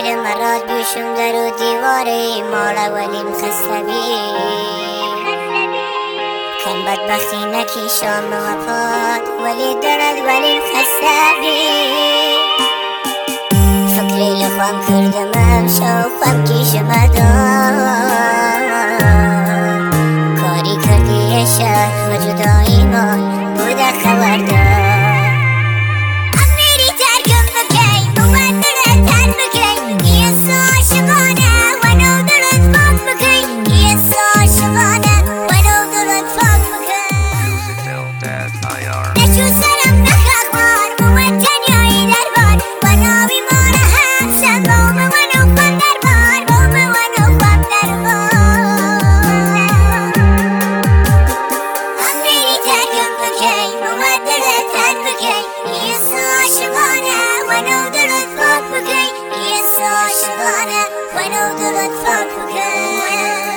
دل مراد بیشم در و دیواره مال ولیم خسبی کم بدبختی نکی شام وفات ولی درد ولیم خسبی فکری لخوام کردم شوقم کیشم دار کاری کردی شهر و جدایی ما بوده خبردار I know that I'd fuck again.